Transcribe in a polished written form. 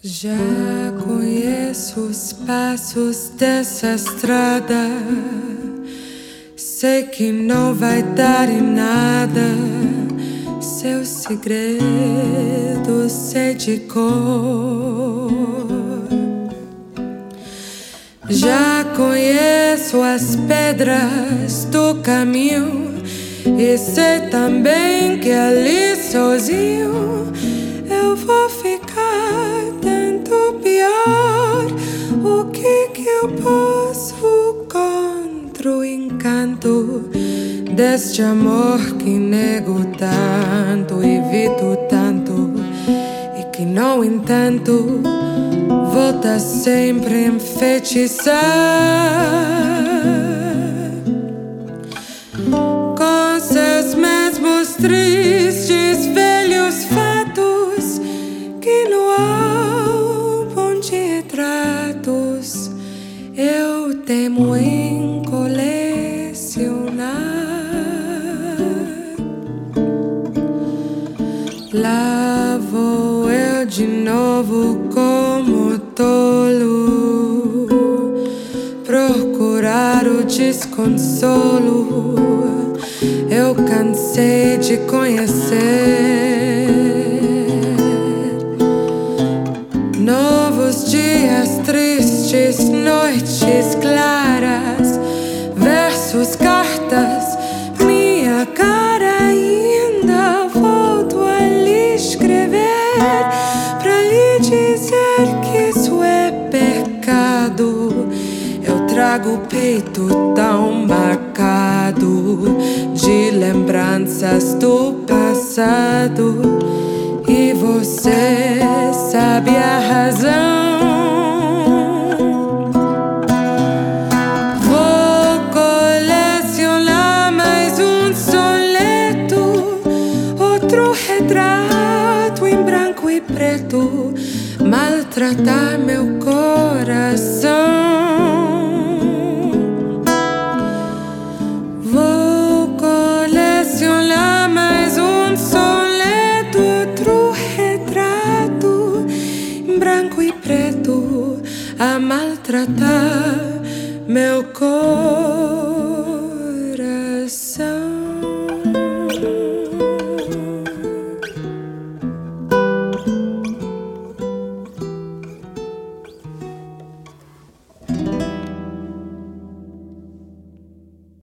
Já conheço os passos dessa estrada. Sei que não vai dar em nada. Seus segredos sei de cor. Já conheço as pedras do caminho e sei também que ali sozinho eu vou ficar. Tanto pior, o que eu posso contra o encanto deste amor que nego tanto, evito tanto e que, no entanto, volta sempre a enfeitiçar com seus mesmos tristes velhos fatos que no álbum de retratos eu temo em colecionar. Lá vou eu de novo como tolo procurar o desconsolo. Eu cansei de conhecer novos dias tristes, noites claras, versos, cartas, minha cara ainda volto a lhe escrever pra lhe dizer que isso é pecado. Eu trago o peito tão marcado de lembranças do passado e você sabe a razão. Vou colecionar mais um soneto, outro retrato em branco e preto, maltratar meu coração. Vou colecionar mais um soneto, outro retrato em branco e preto, a maltratar meu coração.